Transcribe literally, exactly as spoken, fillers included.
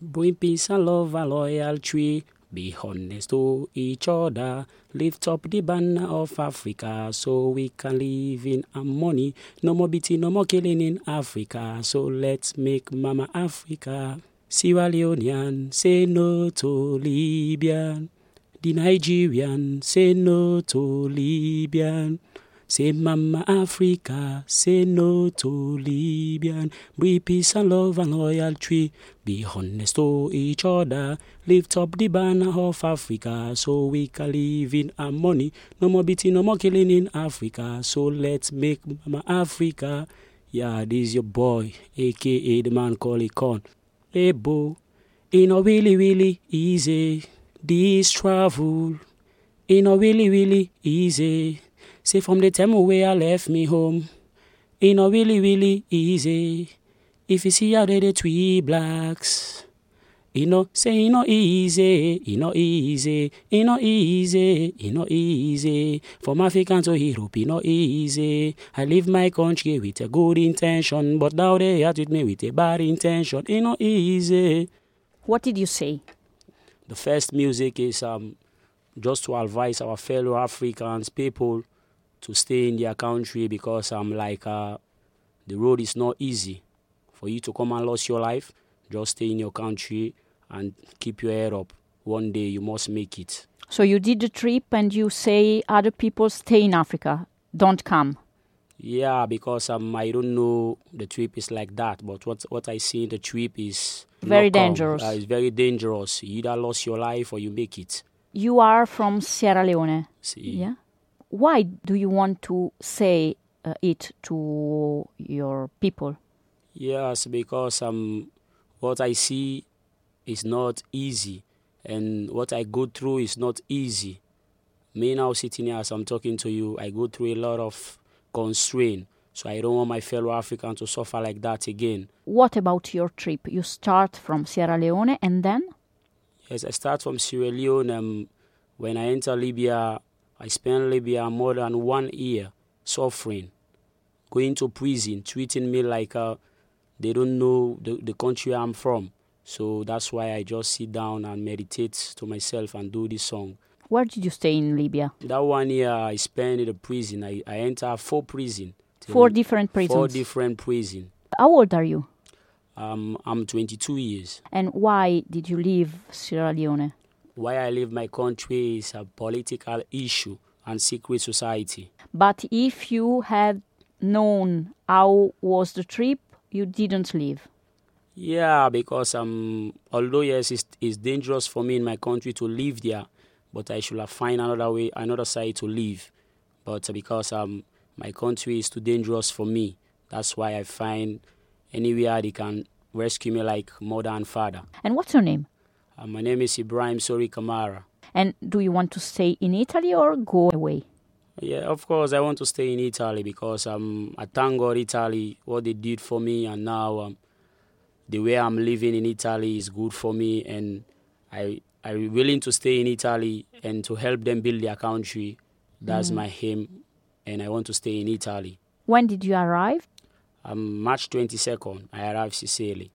Bring peace and love and loyalty. Be honest to each other. Lift up the banner of Africa so we can live in harmony. No more beating, no more killing in Africa. So let's make Mama Africa. Sierra Leonean, say no to Libyan. The Nigerian, say no to Libyan. Say Mama Africa, say no to Libyan. Be peace and love and loyalty. Be honest to each other. Lift up the banner of Africa so we can live in harmony. No more beating, no more killing in Africa. So let's make Mama Africa. Yeah, this is your boy, a k a the man called Icon. Hey, bo, it not really, really easy. This travel, it not really, really easy. Say from the time where I left me home, it not really, really easy. If you see how they the three blacks, it no say it not easy, it not easy, it not easy, it not easy. From African to Europe, it not easy. I leave my country with a good intention, but now they are with me with a bad intention. It not easy. What did you say? The first music is um just to advise our fellow Africans people to stay in their country because I'm um, like uh, the road is not easy for you to come and lose your life. Just stay in your country and keep your head up. One day you must make it. So you did the trip and you say other people stay in Africa, don't come. Yeah, because um, I don't know the trip is like that, but what what I see in the trip is very dangerous. Uh, it's very dangerous. You either lose your life or you make it. You are from Sierra Leone. See. Yeah. Why do you want to say uh, it to your people? Yes, because um, what I see is not easy, and what I go through is not easy. Me now sitting here as I'm talking to you, I go through a lot of constraint, so I don't want my fellow Africans to suffer like that again. What about your trip? You start from Sierra Leone and then? Yes, I start from Sierra Leone. Um, when I enter Libya, I spent Libya more than one year suffering, going to prison, treating me like uh, they don't know the, the country I'm from. So that's why I just sit down and meditate to myself and do this song. Where did you stay in Libya? That one year I spent in the prison. I, I entered four prisons. Four different prisons? Four different prisons. How old are you? Um, I'm twenty-two years. And why did you leave Sierra Leone? Why I leave my country is a political issue and secret society. But if you had known how was the trip, you didn't leave. Yeah, because um, although yes, it's, it's dangerous for me in my country to live there, but I should have find another way, another side to live. But because um, my country is too dangerous for me, that's why I find anywhere they can rescue me like mother and father. And what's your name? Uh, my name is Ibrahim Sori Kamara. And do you want to stay in Italy or go away? Yeah, of course, I want to stay in Italy because um, I thank God Italy, what they did for me, and now um, the way I'm living in Italy is good for me, and I, I'm willing to stay in Italy and to help them build their country. That's mm. my aim, and I want to stay in Italy. When did you arrive? Um, March twenty-second, I arrived in Sicily.